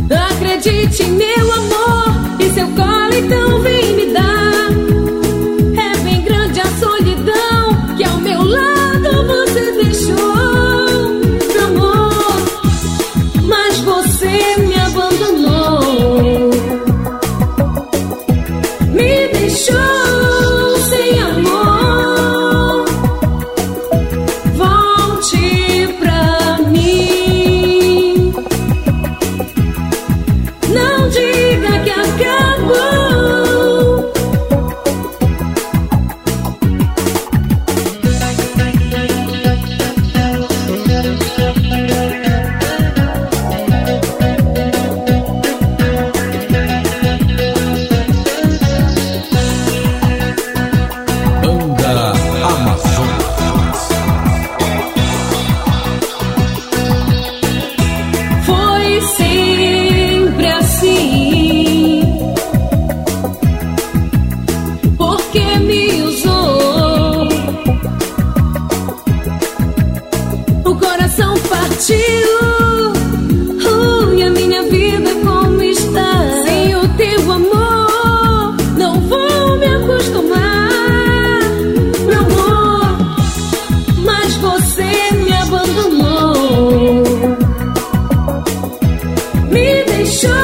Acredite, meu amor, e seu colo então vem me dar. É bem grande a solidão que ao meu lado você deixou, meu amor, mas você me abandonou, me deixou sem amor. Volte pra mim, não diga que acabou. Banda Amazonas. Foi sempre assim, porque me usou, o coração partiu, e a minha vida como está. Sem o teu amor não vou me acostumar, meu amor, mas você me abandonou, me deixou